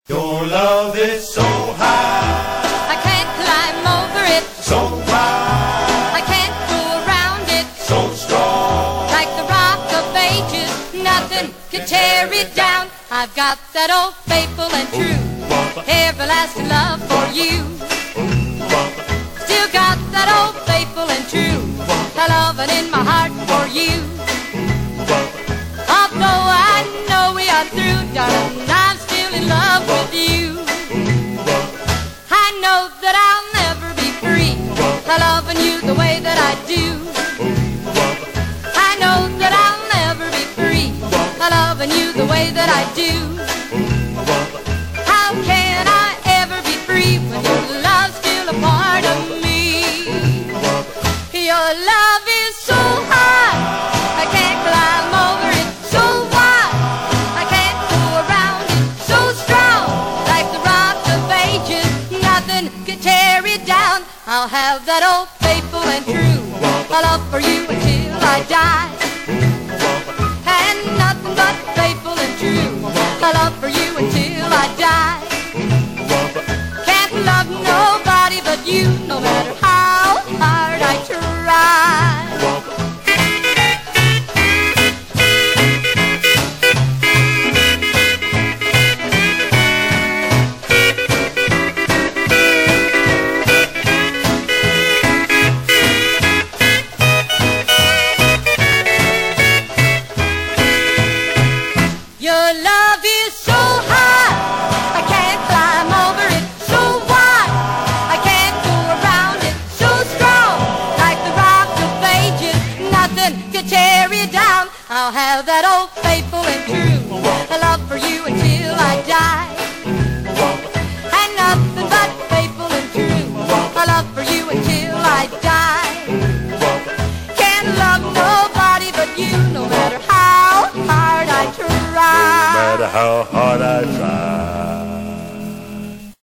Your love is so high, I can't climb over it, so wide, I can't go around it. so strong. Like the rock of ages, nothing can tear it down. I've got that old faithful and true, everlasting love for you. Still got that old faithful and true, that loving in my heart for you. Although I know we are through, darling, I'm still in love with you. I know that I'll never be free, loving you the way that I do. I know that I'll never be free, loving you the way that I do. How can I ever be free when your love's still a part of me? Your love is so high, I can't climb over it, so wide, I can't go around it, so strong. Like the rock of ages, nothing can tear it down. I'll have that old faithful and true, a love for you until I die. And nothing but faithful and true, a love for you until I die. Can't love nobody but you, no matter how hard I try. Your love is so high, I can't climb over it, so wide, I can't go around it, so strong. Like the rock of ages, nothing can tear it down. I'll have that old faithful and true, a love for you until I die. And nothing but faithful and true, a love for you until I die. Can't love nobody but you, no matter how hard I try. No matter how hard I try.